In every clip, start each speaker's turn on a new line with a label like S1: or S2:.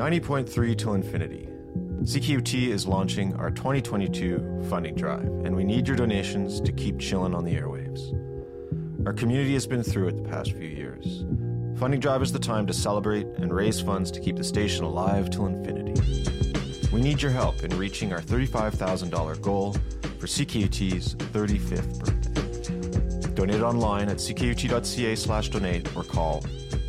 S1: 90.3 till infinity. CKUT is launching our 2022 funding drive, and we need your donations to keep chillin' on the airwaves. Our community has been through it the past few years. Funding drive is the time to celebrate and raise funds to keep the station alive till infinity. We need your help in reaching our $35,000 goal for CKUT's 35th birthday. Donate online at ckut.ca/donate or call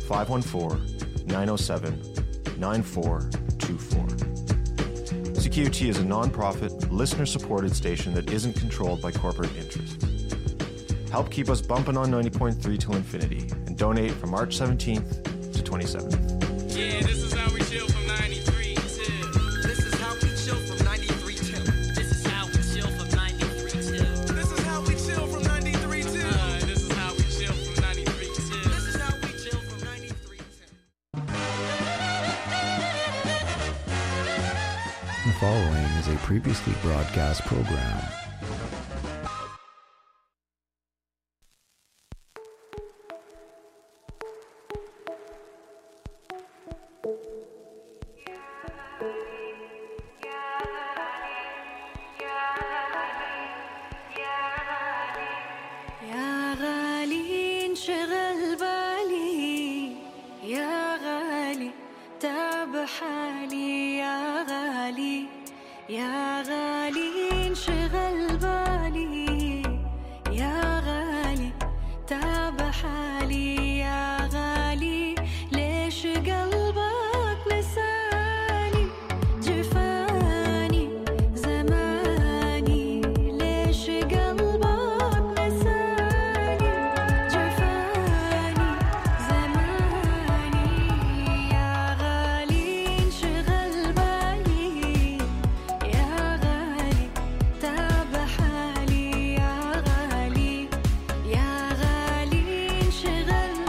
S1: 514-907-9424. CKUT is a non-profit, listener-supported station that isn't controlled by corporate interests. Help keep us bumping on 90.3 till infinity and donate from March 17th to 27th.
S2: Yeah, this is how we chill from 93 till.
S3: This is how we chill from 93 till.
S2: This is how we chill from 93 till.
S3: This is how we chill from 93 till.
S2: This is how we chill from 93 till.
S3: This is how we chill from 93 till.
S4: The following is a previously broadcast program.
S5: يا غالي انشغل بالي يا غالي تاب حالي يا غالي يا غالي انشغل بالي يا غالي تاب حالي يا غالي ليش قلبك نساني جفاني زماني ليش قلبك نساني جفاني زماني يا غالي انشغل بالي يا غالي تاب حالي يا غالي يا غالي انشغل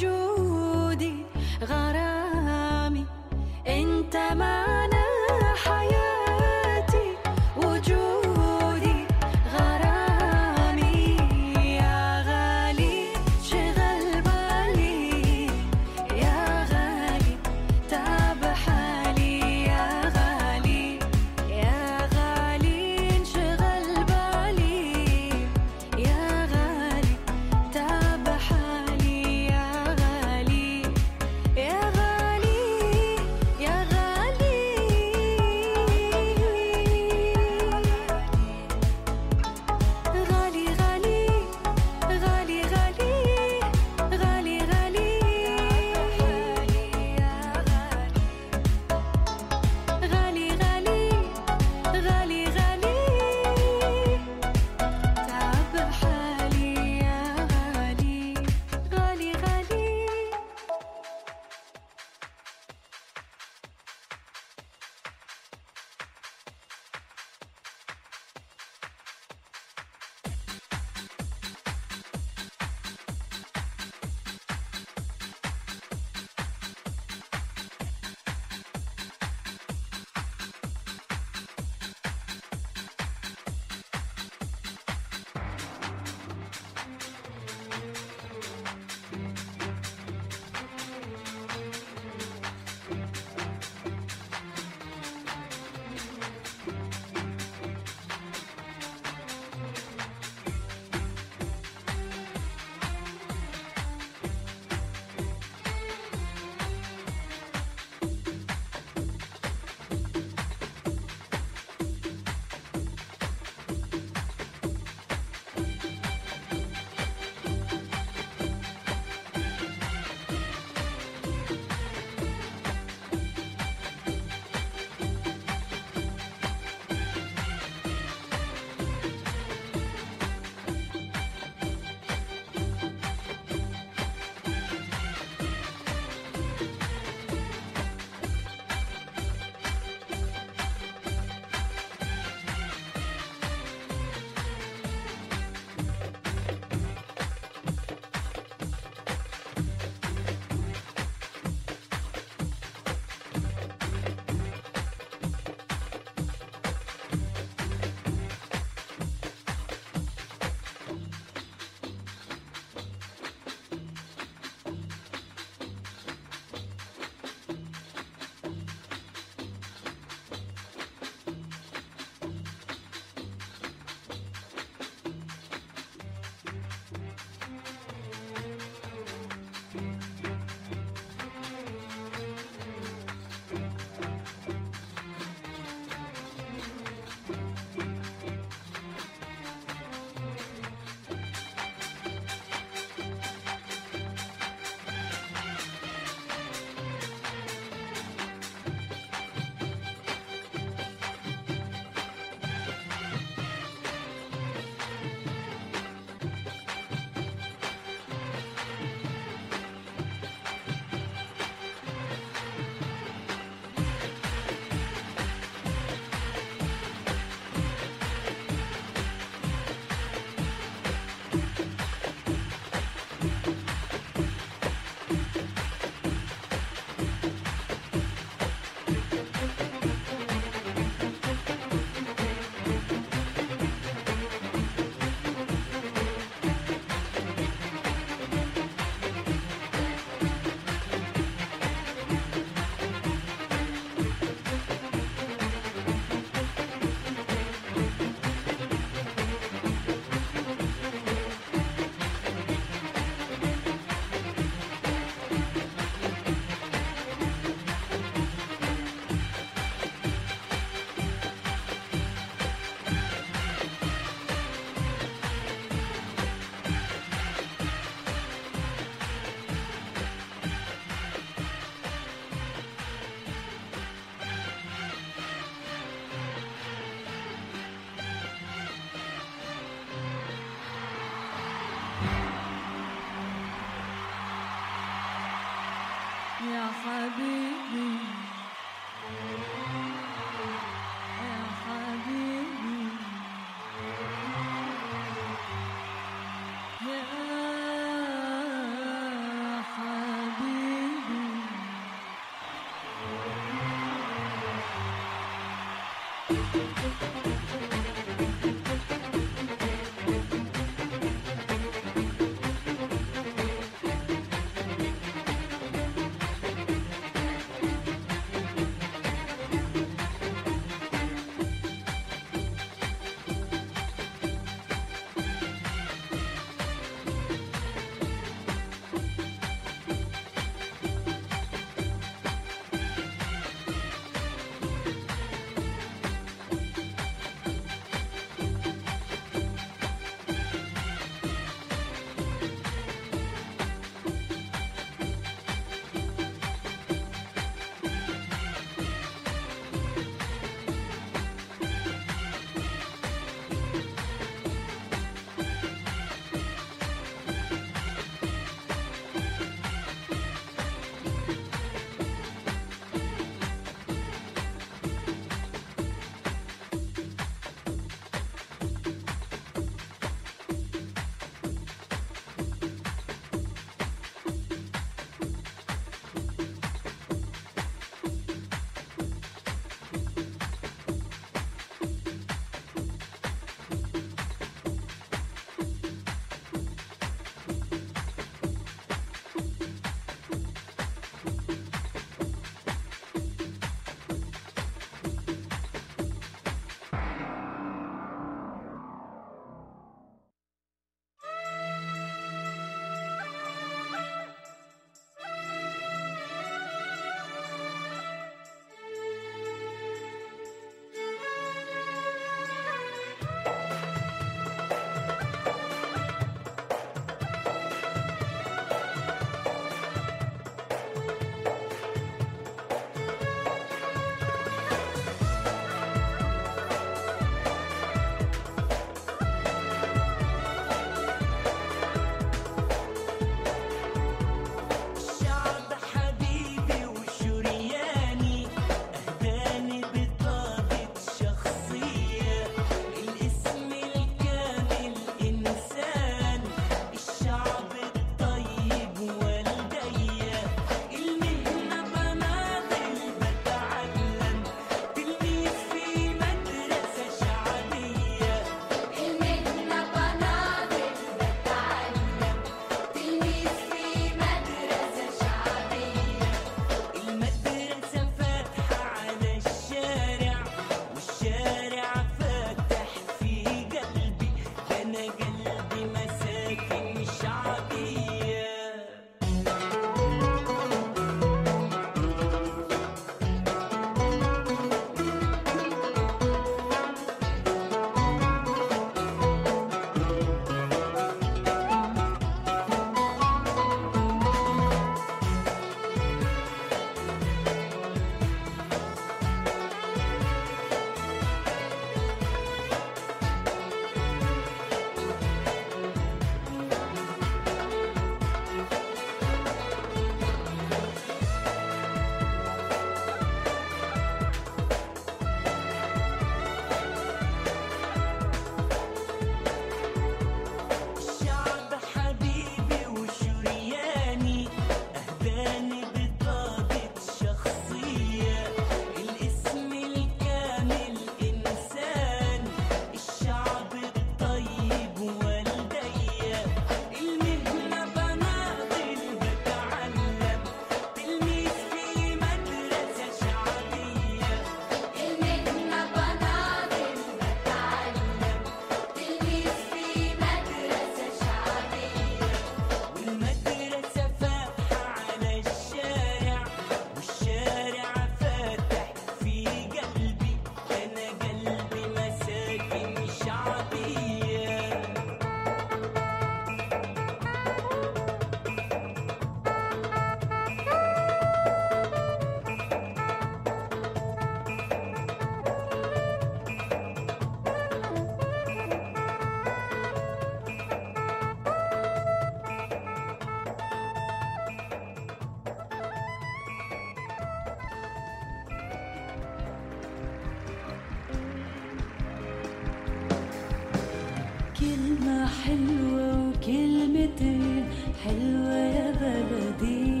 S5: كلمة حلوة وكلمتين حلوة يا بلدي،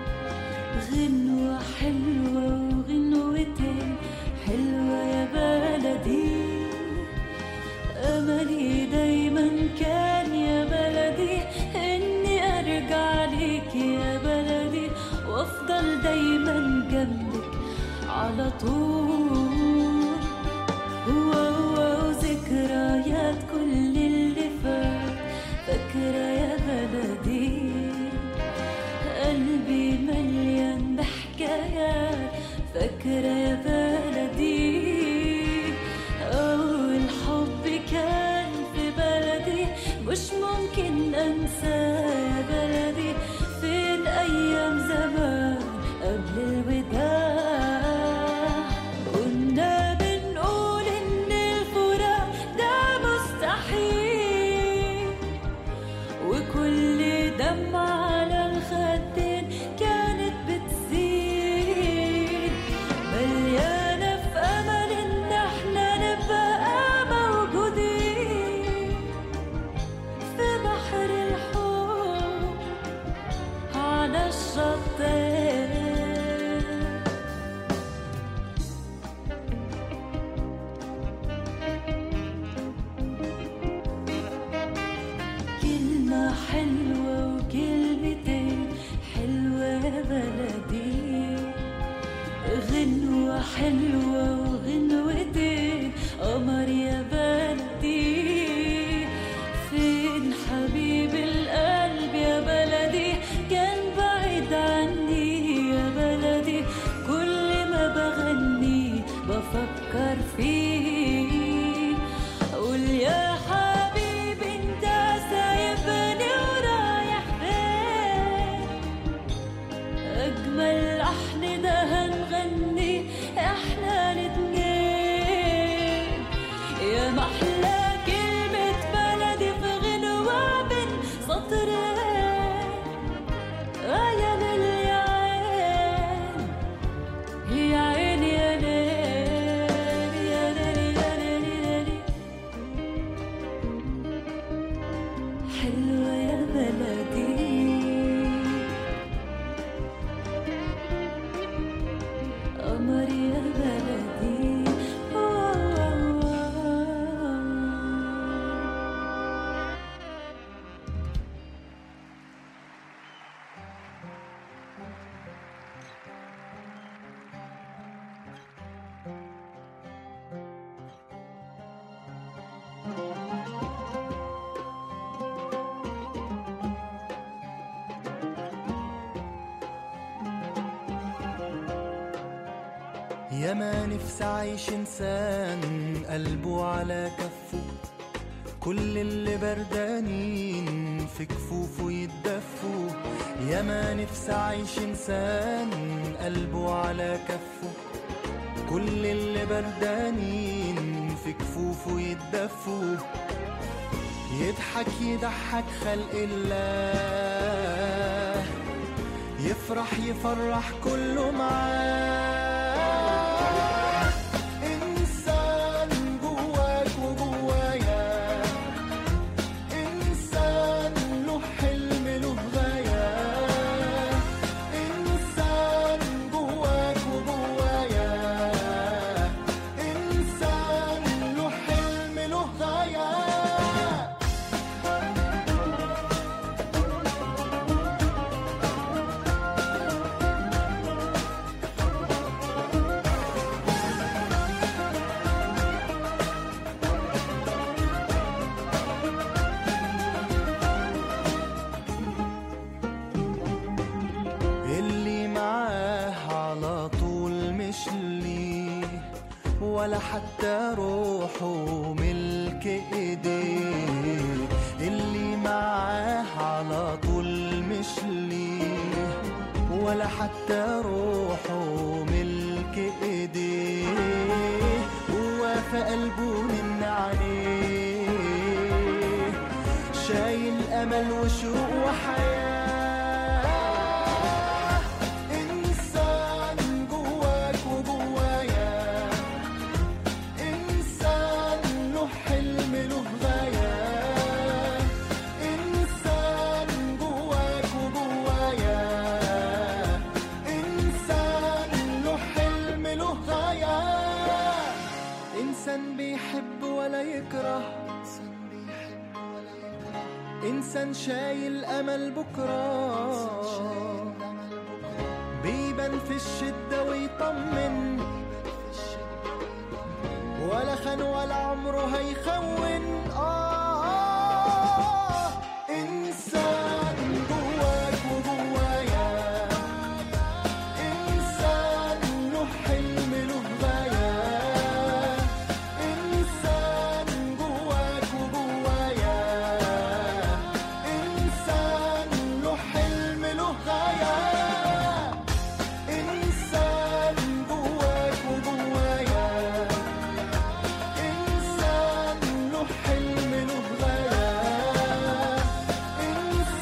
S5: غنوة حلوة وغنوتين حلوة يا بلدي. حلوة وغنوتين قمر يا بلدي فين حبيب القلب يا بلدي كان بعيد عني يا بلدي كل ما بغني بفكر فيه قول يا حبيبي انت سايبني ورايح فين اجمل لحن ده هنغني احنا الاتنين يا محلى كلمة بلدي في غنوة بين سطرين يا ليل يا عين يا عين يا ليل يا ليل يا ليل يا ليل حلوة يا بلدي قمر يا بلدي
S6: يا ما نفسي عايش إنسان قلبه على كفه كل اللي بردانين في كفوفه يتدفوا يا ما نفسي عايش إنسان قلبه على كفه كل اللي بردانين في كفوفه يتدفوا يضحك يضحك خلق الله يفرح يفرح كله معاه إنسان جواك وجوايا إنسان له حلم له غاية إنسان جواك وجوايا إنسان له حلم له غاية اللي معاه على طول مش ليه ولا حتى روحه ملك ايديه اللي معاه على طول مش ليه ولا حتى روحه ملك ايديه هو في قلبه من عليه شايل امل وشوق وحياه إنسان جواك وجوايا إنسان له حلم له غاية إنسان جواك وجوايا إنسان له حلم له غاية إنسان بيحب ولا يكره إنسان شايل أمل بكرة بيبان في الشدة ويطمن ولا خان ولا عمره هيخون إنسان جواك وجوايا إنسان له حلم له غاية إنسان جواك وجوايا إنسان له حلم له غاية إنسان جواك وجوايا إنسان له حلم له غاية إنسان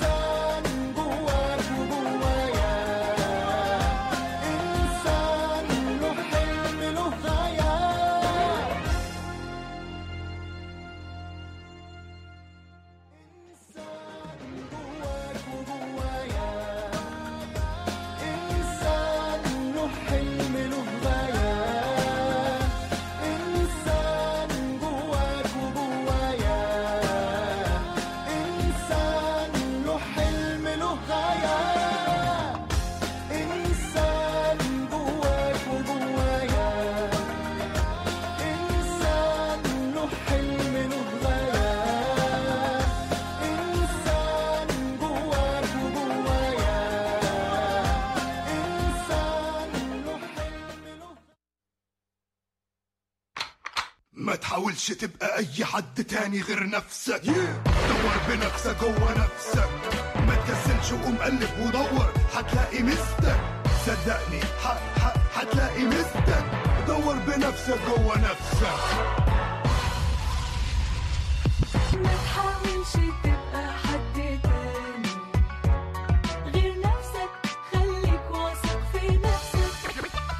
S7: ما تحاولش تبقى اي حد تاني غير نفسك. دور بنفسك جوه نفسك، ما تكسلش وقوم قلب ودور هتلاقي مستك. صدقني هتلاقي مستك. دور بنفسك جوه نفسك.
S5: ما تحاولش تبقى حد تاني غير نفسك، خليك واثق في نفسك.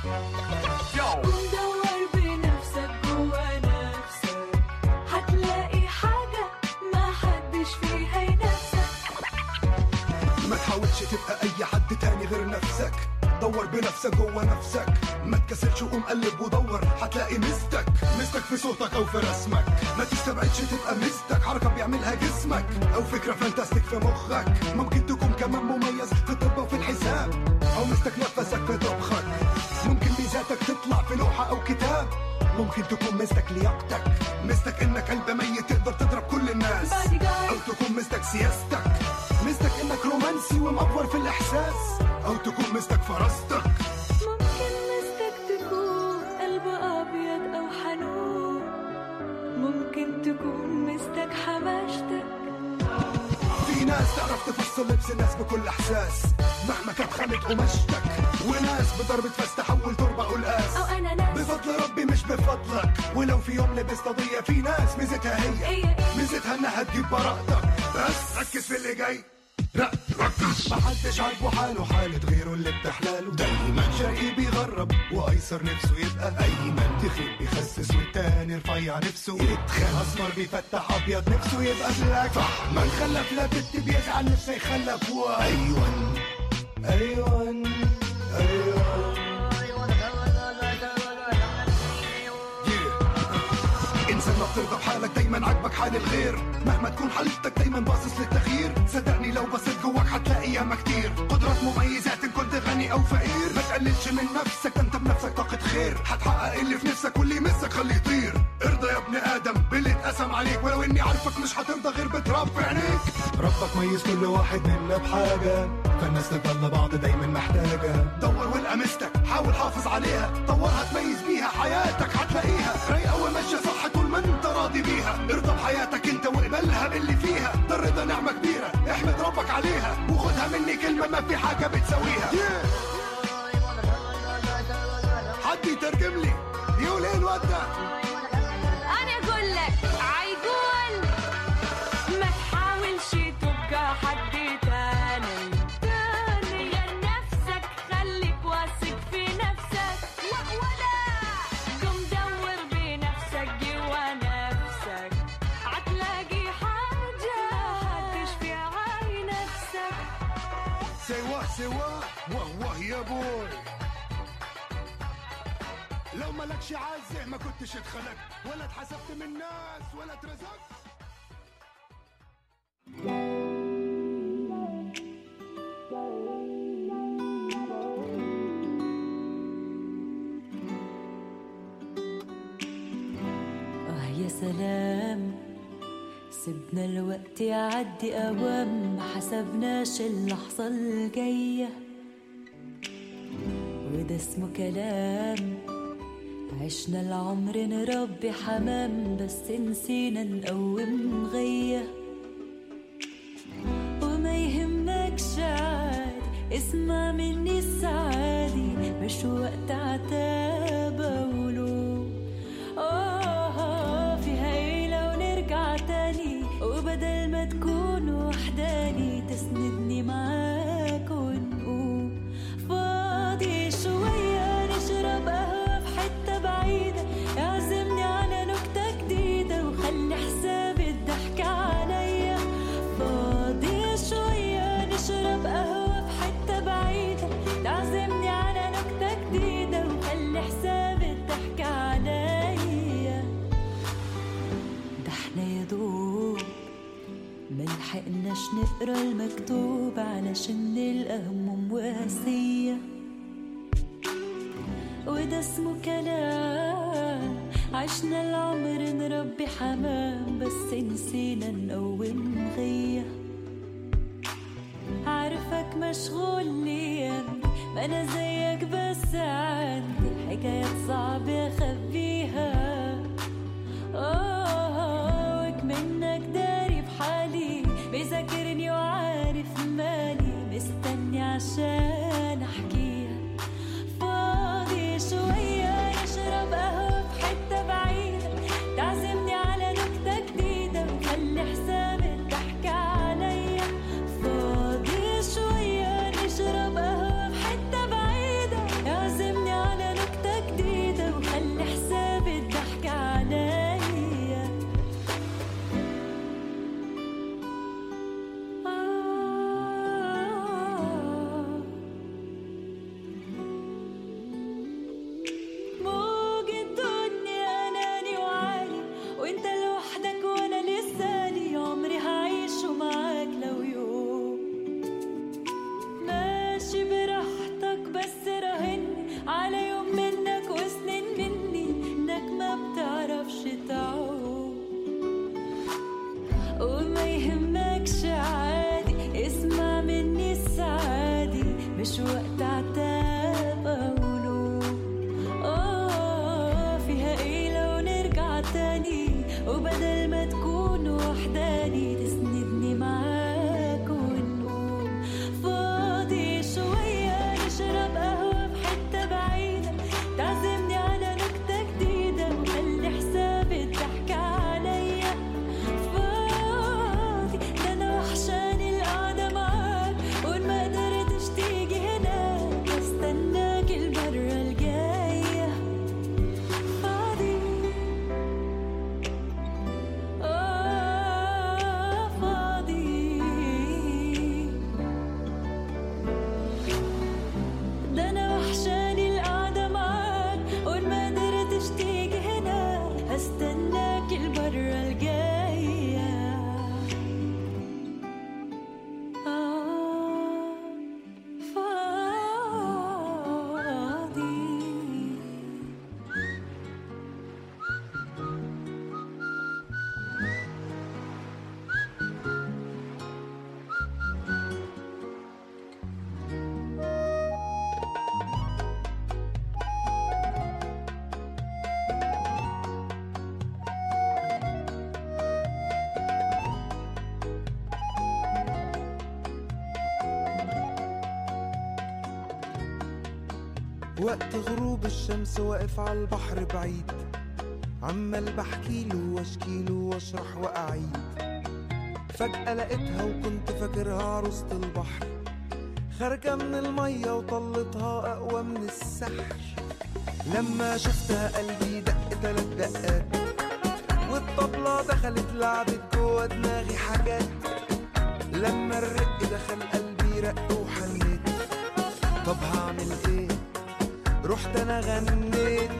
S5: ودور بنفسك جوا نفسك، هتلاقي حاجة ما حدش فيها ينافسك.
S7: ما تحاولش تبقى اي حد تاني غير نفسك. دور بنفسك جوه نفسك، ما تكسلش وقوم قلب ودور هتلاقي مستك. مستك في صوتك او في رسمك، ما تستبعدش تبقى مستك. حركة بيعملها جسمك او فكرة فانتاستيك في مخك. ممكن تكون كمان مميز في الطب وفي الحساب، او مستك نفسك في طبخك. ممكن ميزاتك تطلع في لوحة او كتاب. ممكن تكون مستك لياقتك، مستك انك قلب ميت تقدر تضرب كل الناس. او تكون مستك سياستك، مستك انك رومانسي ومأفور في الاحساس. او تكون مستك فراستك.
S5: ممكن مستك تكون قلب أبيض أو حنون، ممكن تكون مستك حماشتك.
S7: في ناس تعرف تفصل لبس الناس بكل احساس مهما كانت خانت قماشتك. وناس بضربة فاس تحول تربة قلقاس.
S5: أو أنا ناس
S7: بفضل ربي مش بفضلك. ولو في يوم لبست قضية، في ناس ميزتها هي ميزتها انها تجيب براءتك. بس ركز في اللي جاي، ركز. محدش عاجبه حاله حالة غيره اللي بتحلاله. دايما شرقي بيغرب وايسر نفسه يبقى ايمن. تخين بيخسس والتاني رفيع نفسه يتخن. اسمر بيفتح ابيض نفسه يبقى بلاك. ما نخلف لا بنت بيزعل نفسه يخلف. ايوان ايوان ايوان. انسان ما بترضى بحالك، دايما عاجبك حال الغير. مهما تكون حالتك دايما باصص للتغيير. صدقني لو بصيت جواك هتلاقي ياما كتير. قدرات مميزات ان كنت غني او فقير. ما تقللش من نفسك، انت بنفسك طاقة خير. هتحقق اللي في نفسك واللي يمسك خليه يطير. ارضى يا ابن ادم باللي اتقسم عليك، ولو اني عارفك مش هترضى غير بتراب في عينيك. ربك ميز كل واحد منا بحاجة، فالناس تفضل بعض دايما محتاجة. دور والقى مستك، حاول حافظ عليها. طورها تميز بيها حياتك هتلاقيها رايقة وماشية صح طول ما انت راضي بيها. ارضى بحياتك انت واقبلها باللي فيها. ده الرضا نعمة كبيرة احمد ربك عليها. وخدها مني كلمة ما في حاجة بتساويها. حد يترجم لي يقول ايه الواد ده؟
S5: أنا أقول لك عيقول ما تحاولش تبقى حد تاني غير نفسك، خليك واثق في نفسك. ولا قم دور بنفسك جوا نفسك، هتلاقي حاجة هتشفي عين نفسك.
S7: سوا واه يا بوي. لو مالكش عازة ما كنتش اتخلقت، ولا اتحسبت من الناس ولا اترزقت.
S5: يا سلام، سيبنا الوقت يعدي أوام، ما حسبناش اللحظة الجاية. وده اسمه كلام، عشنا العمر نربي حمام، بس نسينا نقوم غية. وما يهمكش عادي، اسمع مني السعادي، مش وقت عتاب أولو. فيها ايه لو نرجع تاني، وبدل ما تكون وحداني تسندني معاك ونقوم. فاضي شوية نشرب قهوة في حتة بعيدة، اعزمني على نكتة جديدة وخلي حساب الضحك عليا. فاضي شوية نشرب قهوة في حتة بعيدة، تعزمني على نكتة جديدة وخلي حساب الضحك عليا. ده احنا يا دوب ملحقناش نقرا المكتوب علشان نلقى هموم وقاسية. وده اسمه كلام، عشنا العمر نربي حمام، بس نسينا نقوم غية. عارفك مشغول ليه، ما انا زيك بس عندي حكايات صعب اخبيها. مش وقت عتاب أو لوم. فيها إيه لو نرجع تاني وبدل ما تكون وحداني تسندني معاك ونقوم. فاضي شوية نشرب قهوة بحتة بعيدة تعزمني على نكتة جديدة وخلي حساب الضحك عليا. فاضي ده أنا وحشاني القعدة معاك وإن ما قدرتش تيجي هنا بستناك المرة الجاية. فاضي فاضي ده أنا وحشاني القعدة معاك وإن ما قدرتش تيجي هنا هستناك المرة الجاية. فاضي
S6: وقت غروب الشمس واقف على البحر بعيد، عمال بحكيله واشكيله واشرح واعيد. فجأة لقيتها وكنت فاكرها عروسة البحر، خارجة من المية وطلتها أقوى من السحر. لما شفتها قلبي دق 3 دقات، والطبلة دخلت لعبت جوا دماغي حاجات. لما الرق دخل قلبي رق وحنيت، طب هعمل ايه؟ رحت انا غنيت.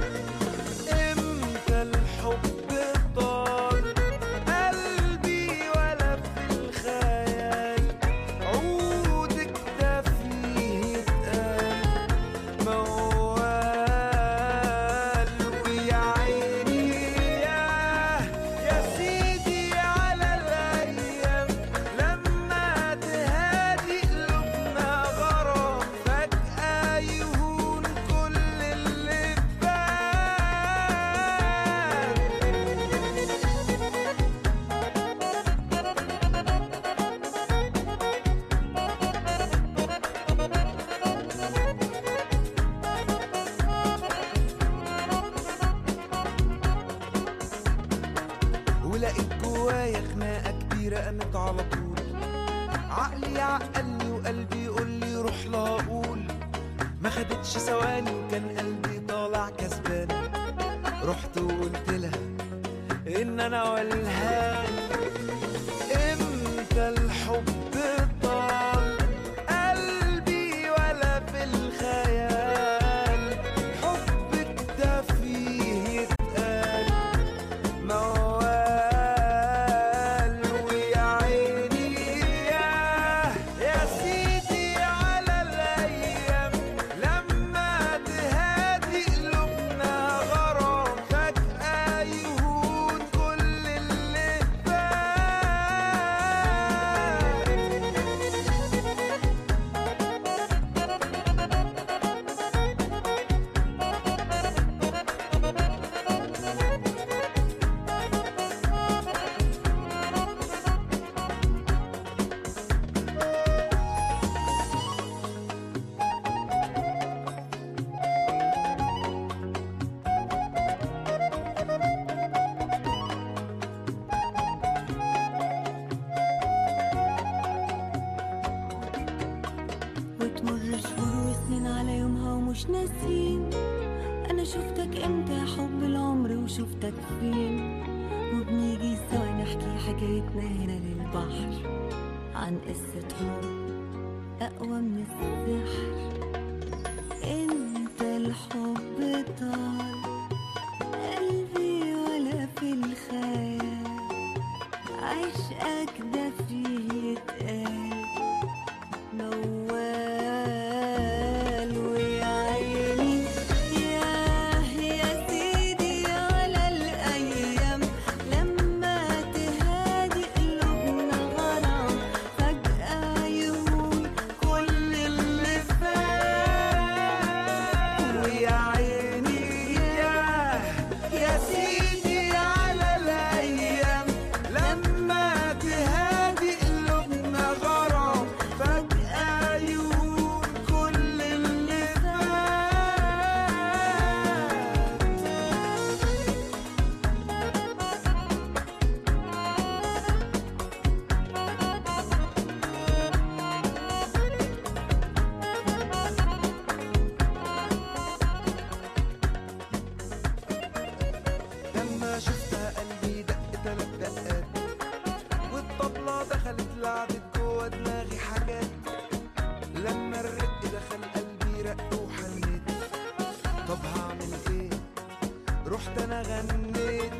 S6: امتى الحب طال قلبي ولا في الخيال، عودك ده فيه اتقال موال. ويا عيني يا سيدي على الايام لما تهادي قلوبنا غرام، فجأة يهون كل اللي ولقيت جوايا خناقة كبيرة قامت على طول. عقلي يعقلني وقلبي يقولي روح لها قول. ما خدتش ثواني وكان قلبي طالع كسبان. رحت وقلت لها ان انا والهان. امتى الحب طال قلبي ولا في الخيال، حبك ده فيه يتقال موال. ويا عيني يا سيدي على الايام لما تهادي قلوبنا غرام، فجأة يهون كل اللي
S5: وتمر شهور وسنين على يومها ومش ناسين. أنا شفتك إمتى يا حب العمر وشفتك فين، وبنيجي سوا نحكي حكايتنا هنا للبحر عن قصة حب أقوى من السحر. إمتى الحب طال قلبي ولا في الخيال، عشقك ده فيه يتقال موال. ويا عيني يا سيدي على الأيام لما تهادي قلوبنا غرام، فجأة يهون كل اللي
S6: اللي عدت جوا دماغي حاجات، لما الرق دخل قلبي رق وحنيت. طب هعمل ايه؟ رحت انا غنيت.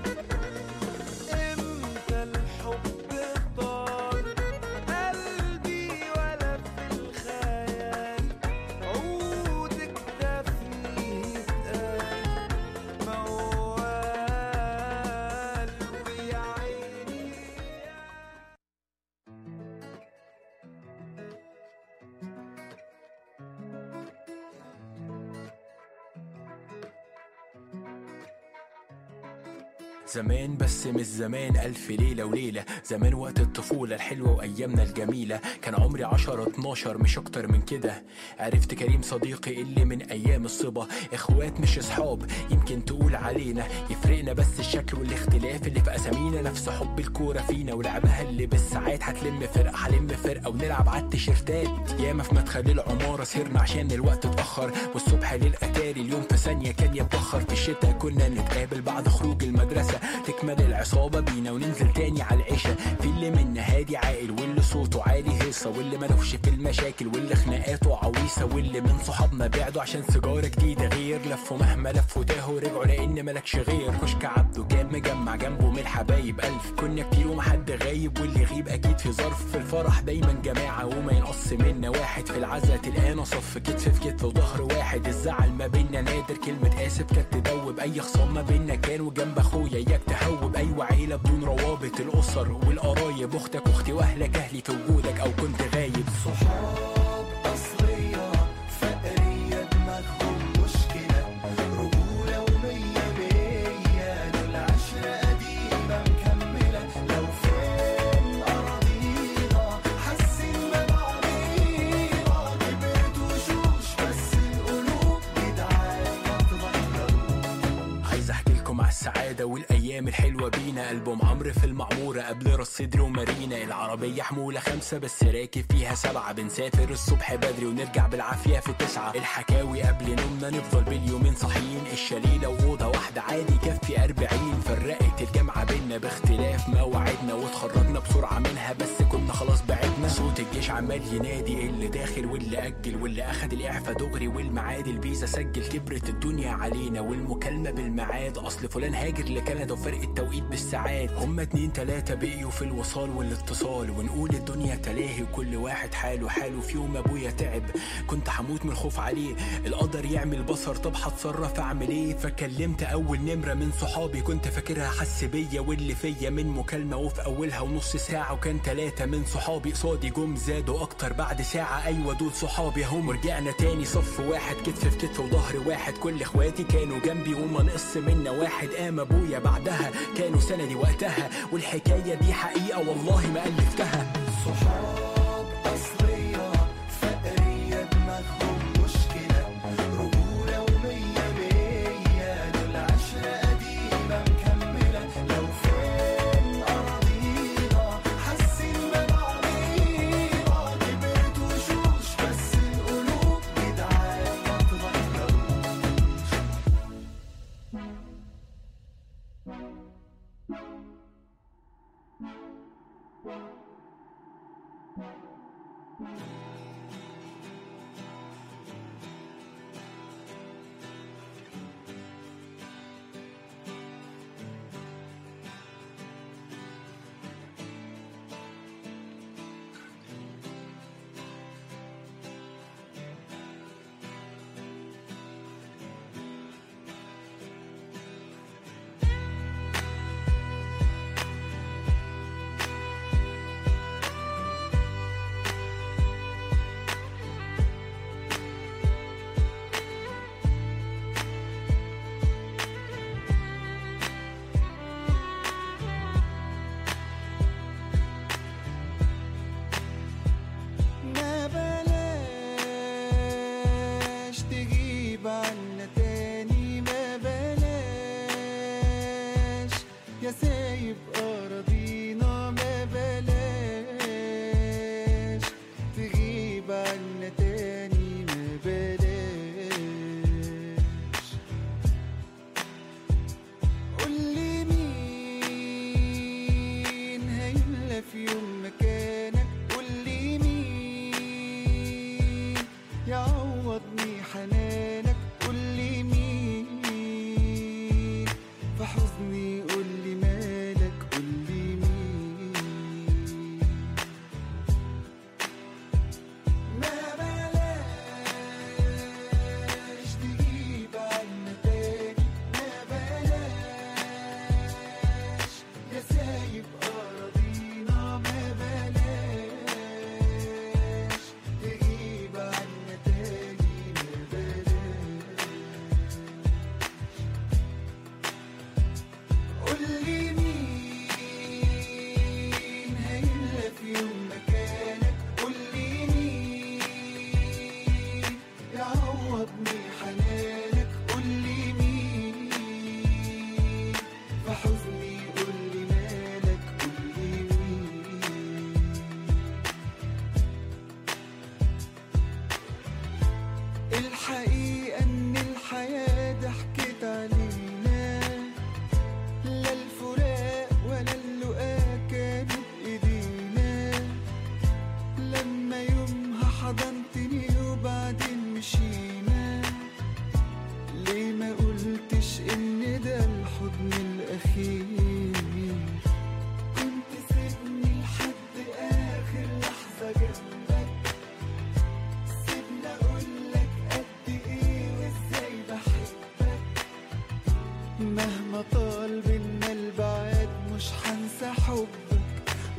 S6: امتى الحب طال قلبي ولا في الخيال، عودك ده فيه اتقال موال ويا عيني.
S8: زمان بس مش زمان، 1000 ليلة وليلة. زمان وقت الطفولة الحلوة وأيامنا الجميلة، كان عمري 10-12 مش أكتر من كده. عرفت كريم صديقي اللي من أيام الصبا، إخوات مش أصحاب يمكن تقول علينا. يفرقنا بس الشكل والاختلاف اللي في أسامينا، نفس حب الكورة فينا ولعبها اللي بالساعات. هتلم فرقة هلم فرقة ونلعب عالتيشيرتات. ياما في مدخل العمارة سهرنا عشان الوقت اتأخر، والصبح للأتاري اليوم في ثانية كان يتبخر. في الشتاء كنا نتقابل بعد خروج المدرسة، تكمل العصابة بينا وننزل تاني على العشاء. في اللي منا هادي عاقل، واللي صوته عالي هيصة، واللي ملوش في المشاكل، واللي خناقاته عويصة، واللي من صحابنا بعدوا عشان سيجارة جديدة غير. لفوا مهما لفوا تاهوا رجعوا لأن ملكش غير. كشك عبده كان مجمع جنبه من الحبايب 1000، كنا كتير ومحد غايب، واللي يغيب أكيد في ظرف. في الفرح دايما جماعة وما ينقص منا واحد، في العزا تلقانا صف كتف في كتف وظهر واحد. الزعل ما بينا نادر، كلمة آسف كانت تدوب أي خصام ما بينا كان. وجنب أخويا إياك تهوب، أيوة عيلة بدون روابط، الأسر والقرايب، أختك أختي وأهلك أهلي في وجودك أو كنت غايب.
S6: صحاب أصلية فقرية دماغهم مشكلة، رجولة ومية مية، دول عشرة قديمة مكملة. لو فين أراضينا حاسين ببعضينا، كبرت وشوش بس القلوب جدعان ما اتغيروا.
S8: عايز أحكي لكم على السعادة والأيام الحلوة بينا. ألبوم عمرو في المعمورة قبل راس صدري ومارينا. العربية حمولة 5 بس راكب فيها 7، بنسافر الصبح بدري ونرجع بالعافية في 9. الحكاوي قبل نومنا نفضل باليومين صاحيين. الشليلة وأوضة واحدة عادي كفي 40. فرقت الجامعة بينا باختلاف مواعيدنا، واتخرجنا بسرعة منها بس كنا خلاص بعدنا. صوت الجيش عمال ينادي، اللي داخل واللي أجل، واللي أخد الإعفاء دغري والمعاد الفيزا سجل. كبرت الدنيا علينا والمكالمة بالمعاد، أصل فلان هاجر لكندا وفرق التوقيت بالساعات. هما 2 3 بقيوا في الوصال والاتصال، ونقول الدنيا تلاهي وكل واحد حاله حاله. في يوم أبويا تعب كنت هموت من الخوف عليه، القدر يعمل بصر طب هتصرف أعمل إيه؟ فكلمت أول نمرة من صحابي كنت فاكرها حس بيا، واللي فيا من مكالمة وفي أولها ونص ساعة. وكان 3 من صحابي قصادي جم زادوا أكتر بعد ساعة. أيوة دول صحابي هم. ورجعنا تاني صف واحد كتف في كتف وظهر واحد. كل إخواتي كانوا جنبي وما نقص منا واحد. قام أبويا بعدها كانوا سندي وقتها، والحكاية دي حقيقة والله ما ألفتها.
S6: صحاب أصلية فقرية دماغهم مشكلة، رجولة ومية مية، دول عشرة قديمة مكملة. لو فين أراضينا حاسين ببعضينا، كبرت وشوش بس القلوب جدعان ما اتغيروش. في يوم مكانك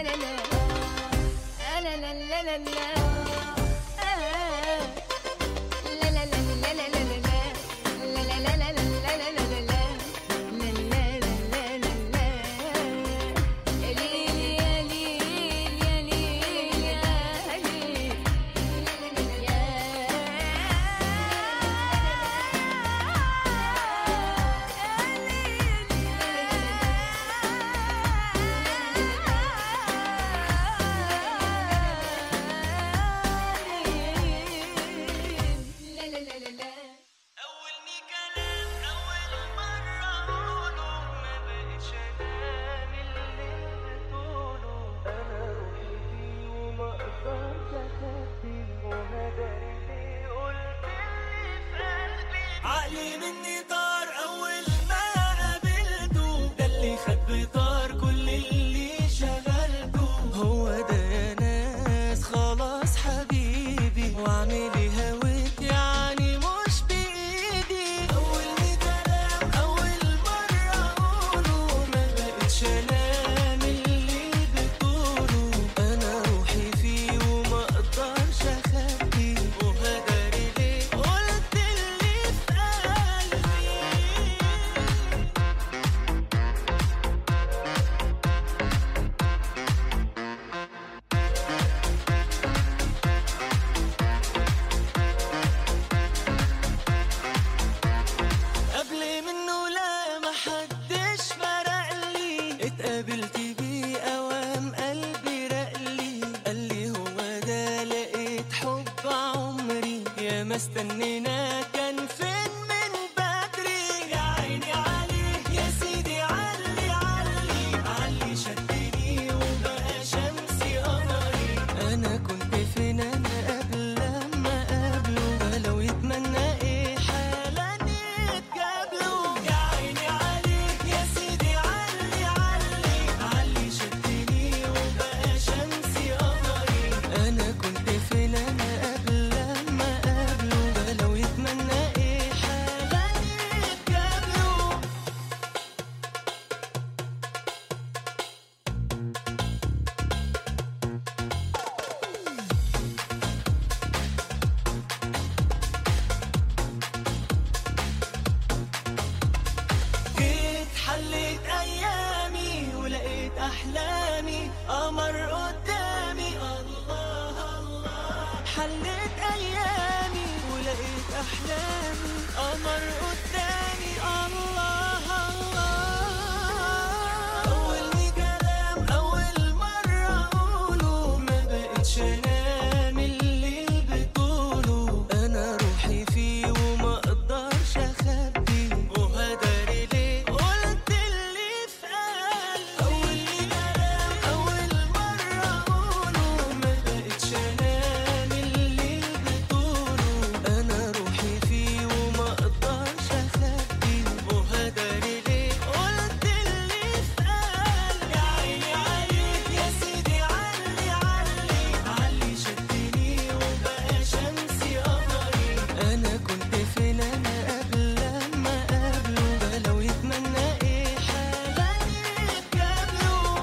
S6: عقلي مني طار أول ما قابلته، ده اللي خد بطار كل اللي شغلته. هو ده يا ناس خلاص حبيبي، وعملي هويت يعني مش بإيدي. أول كلام أول مرة أقوله، ما بقتش أنام اللي بتقوله. أنا روحي فيه وما أقدرش أخبيه، وهداري ليه قلت اللي في قلبي. قبل منه لا محدش فرقلي، اتقابلت بيه اوام قلبي رقلي. قالي هو ده لقيت حب عمري، يا ما استنينا كان فين من بدري. يا عيني عليه يا سيدي، علي علي علي شدني وبقى شمسي قمري. انا كنت فين انا قبل لما قابله، ولو يتمنى ايه حالا يتقابلوا. يا عيني عليه يا سيدي، علي علي علي شدني وبقى شمسي قمري. انا كنت فين انا قبل لما قابله، ولو يتمنى أيامي ولقيت أحلامي قمر قدامي. الله الله أول كلام أول مرة أقوله ما بقتش أنام الليل بطوله. أنا روحي فيه وما أقدرش أخبي وهداري ليه قلت اللي في قلبي. أول كلام أول مرة أقوله ما بقتش أنام الليل بطوله. أنا روحي فيه وما أقدرش أخبي وهداري ليه قلت اللي في قلبي. يا عيني عليك يا سيدي علي علي علي شدني وبقى شمسي قمري. أنا كنت فين أنا قبل لما قابله ده لو يتمنى إيه حالا يتقابلوا.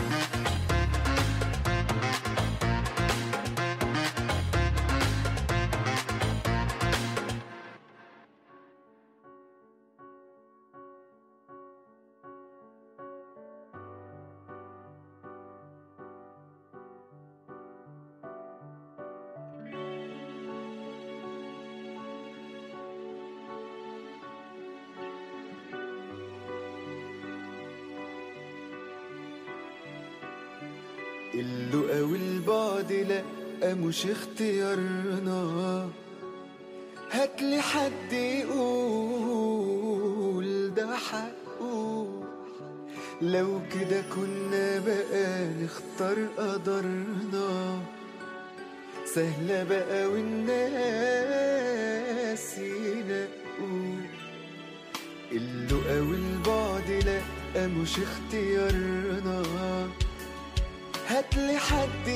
S9: اللقا والبعد لأ مش اختيارنا. هاتلي حد يقول ده حقه. لو كده كنا بقى نختار قدرنا. سهلة بقى والناس ينقوا. اللقا والبعد لأ مش اختيارنا. هاتلي حد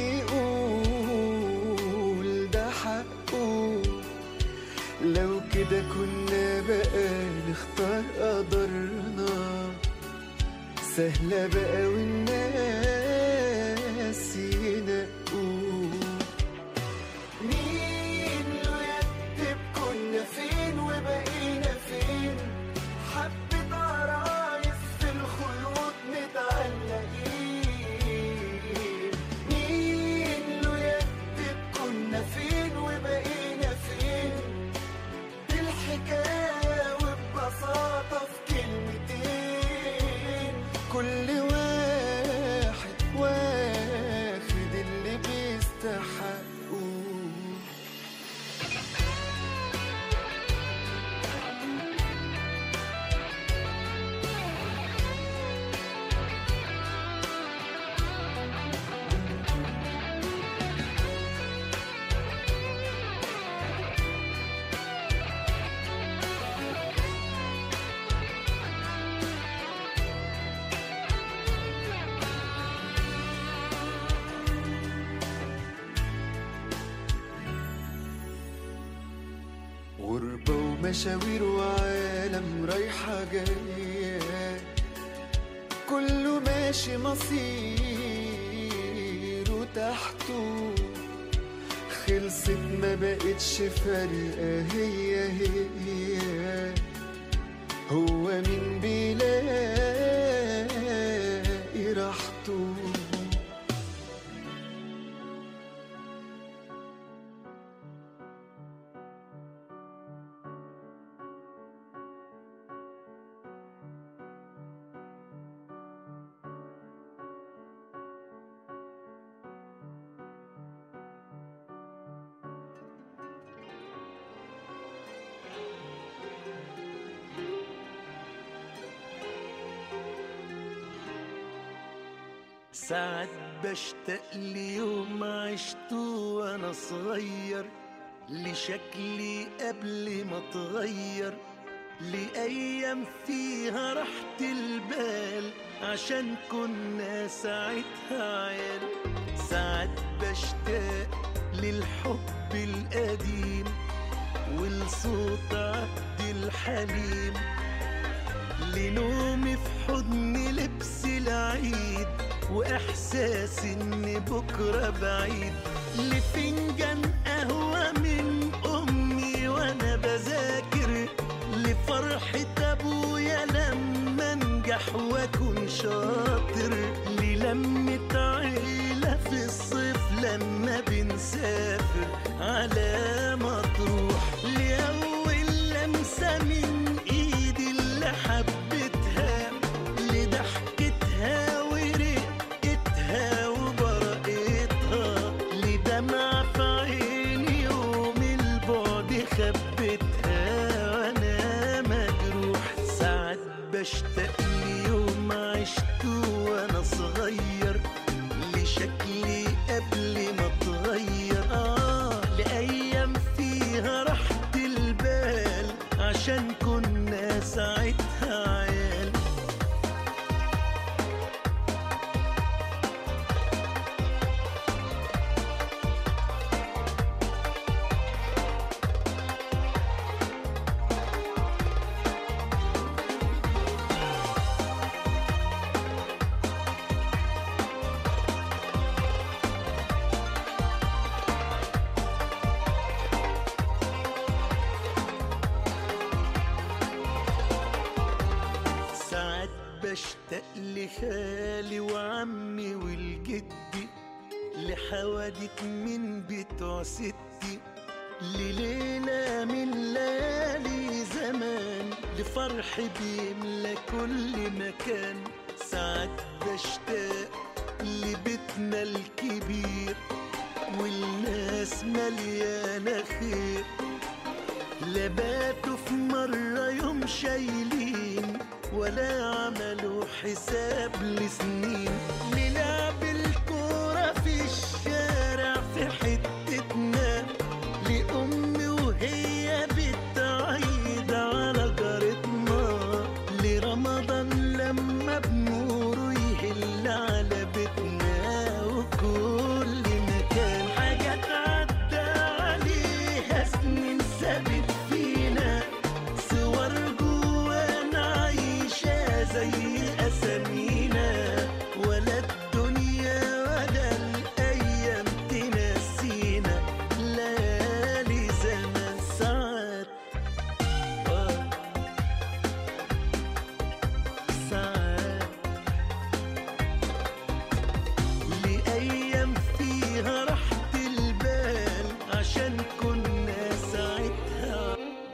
S9: يقول ده حقه. لو كده كنا بقى نختار قدرنا. سهلة بقى والناس ينقوا. مين له يكتب كنا فين وبقينا فين. حبة عرايس في الخيوط متعلقين. مين له يكتب كنا فين وبقينا فين. دي الحكاية وببساطة في كلمتين. كل واحد واخد اللي بيستحقه. غربة ومشاوير وعالم رايحة جاية. كله ماشي مصيره تحته. خلصت ما بقتش فارقة هي هي. هو مين بيلاقي راحته.
S6: ساعات بشتاق ليوم عشته وانا صغير. لشكلي قبل ما اتغير. لأيام فيها راحة البال عشان كنا ساعتها عيال. ساعات بشتاق للحب القديم ولصوت عبد الحليم. لنومي في حضن لبس العيد وإحساس إن بكرة بعيد. لفنجان قهوة من أمي وأنا بذاكر. لفرحة أبويا لما أنجح وأكون شاطر. للمة عيلة في الصيف لما بنسافر على
S10: عشان كنا ساعتها عيال. بشتاق لخالي وعمي والجدي، لحوادث من بتوع ستي، لليلة من ليالي زمان، لفرح بيملى كل مكان. ساعات بشتاق لبيتنا الكبير والناس مليانة خير، لباتوا في مرة يوم شايلين ولا عملوا حساب لسنين، نلعب الكورة في الشارع في حتتنا، لأمي وهي بتعيد على جارتنا، لرمضان لما بنوره يهل على بيتنا وكل مكان. حاجات عدى عليها سنين ثابت فينا، صور زي أسامينا، ولا الدنيا ولا الأيام تنسينا، ليالي زمان ساعات ساعات لأيام فيها راحة البال عشان كنا ساعتها.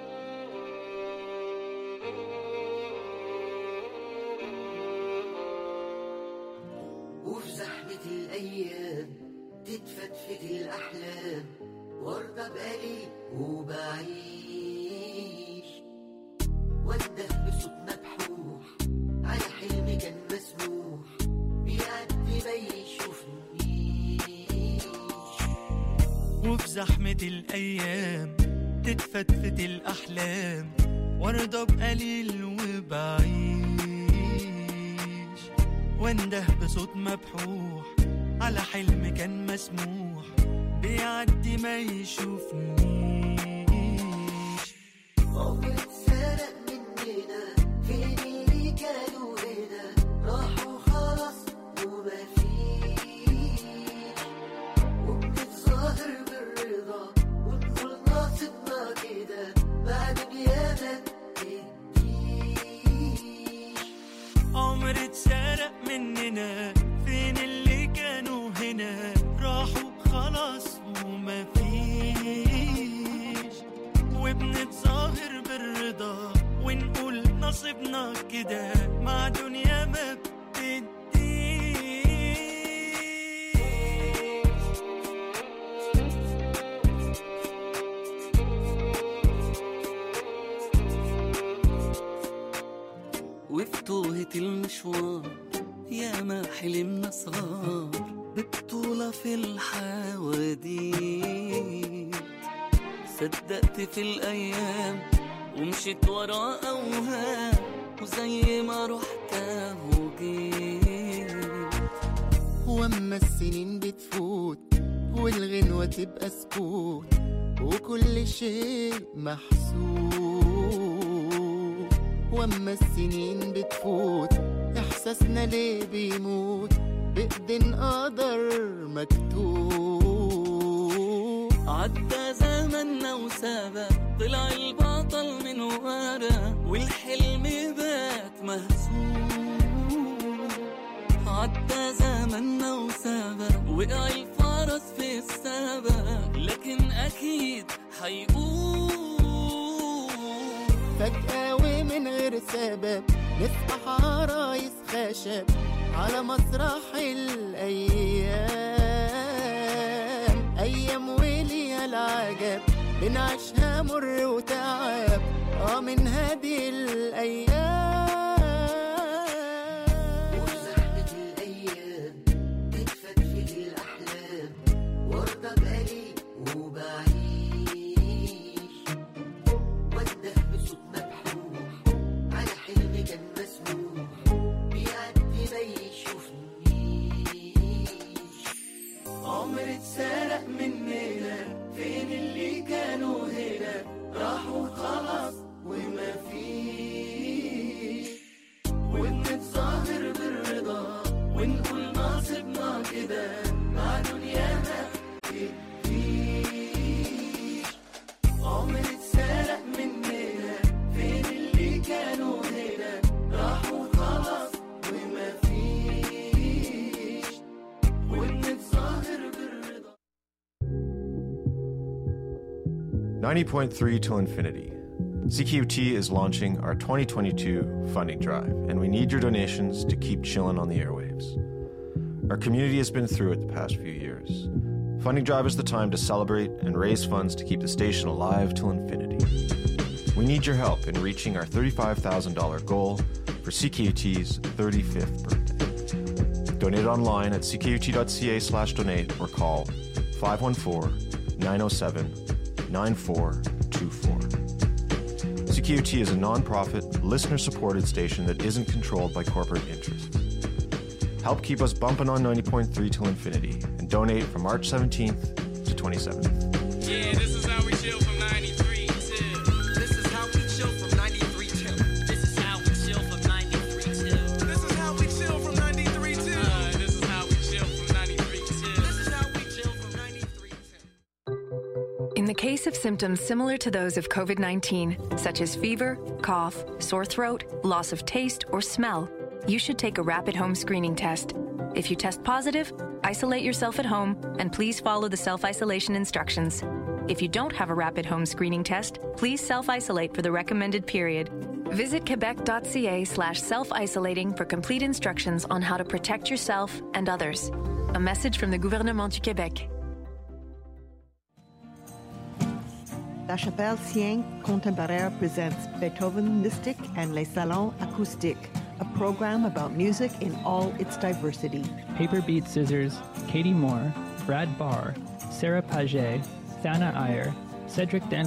S11: وفي زحمة الأيام تتفتفت الأحلام، وارضى بقليل وبعيش، وانده بصوت مبحوح على حلم كان مسموح، بيعدي ما يشوفنيش.
S10: وفي زحمة الأيام تتفتفت الأحلام، وارضى بقليل وبعيش، وانده بصوت مبحوح على حلم كان مسموح، بيعدي ما يشوفنيش.
S11: عمر اتسرق مننا، فين اللي كانوا هنا، راحوا خلاص وما فيش، وبنتظاهر بالرضا ونقول ناصبنا كده، مع دنيا ما تديش.
S10: عمر اتسرق مننا، فين اللي كانوا هنا، راحوا خلاص وما فيش، وبنتظاهر بالرضا ونقول نصيبنا كده، مع دنيا ما بتديش.
S12: وفي توهة المشوار يا ما حلمنا صغار، ببطولة في الحواديت، صدقت في الأيام ومشيت ورا أوهام، وزي ما رحت وجيت.
S9: واما السنين بتفوت والغنوة تبقى سكوت، وكل شيء محسوب، واما السنين بتفوت احساسنا ليه بيموت، بإيدين قدر مكتوب.
S12: عدى زمننا وسابق، طلع البطل من ورا، والحلم بات مهزوم. عدى زمننا وسابق، وقع الفرس في السبق، لكن أكيد حيقوم.
S9: فجأة ومن غير سبب نفتح عرايس خشب على مسرح الأيام، أيام وليها العجب بنعيشها مر وتعب، من هذه الأيام.
S11: وفي زحمة الأيام تتفتفت الأحلام، وارضى بقليل وبعيش، وانده بصوت
S1: 90.3 till infinity. CKUT is launching our 2022 funding drive, and we need your donations to keep chilling on the airwaves. Our community has been through it the past few years. Funding drive is the time to celebrate and raise funds to keep the station alive till infinity. We need your help in reaching our $35,000 goal for CKUT's 35th birthday. Donate online at ckut.ca/donate or call 514-907-9424. CKUT is a non-profit, listener-supported station that isn't controlled by corporate interests. Help keep us bumping on 90.3 till infinity and donate from March 17th to 27th.
S2: Yeah, this is how we chill from 93 till.
S3: This is how we chill from 93 till.
S2: This is how we chill from 93 till.
S3: This is how we chill from 93 till.
S2: This is how we chill from 93 till.
S3: This is how we chill from 93 till.
S13: In the case of symptoms similar to those of COVID-19, such as fever, cough, sore throat, loss of taste, or smell, you should take a rapid home screening test. If you test positive, isolate yourself at home and please follow the self-isolation instructions. If you don't have a rapid home screening test, please self-isolate for the recommended period. Visit quebec.ca/self-isolating for complete instructions on how to protect yourself and others. A message from the Gouvernement du Québec.
S14: La Chapelle Sieng Contemporaire presents Beethoven Mystic and Les Salons Acoustiques, a program about music in all its diversity.
S15: Paper Beat Scissors, Katie Moore, Brad Barr, Sarah Paget, Thana Iyer, Cedric Dan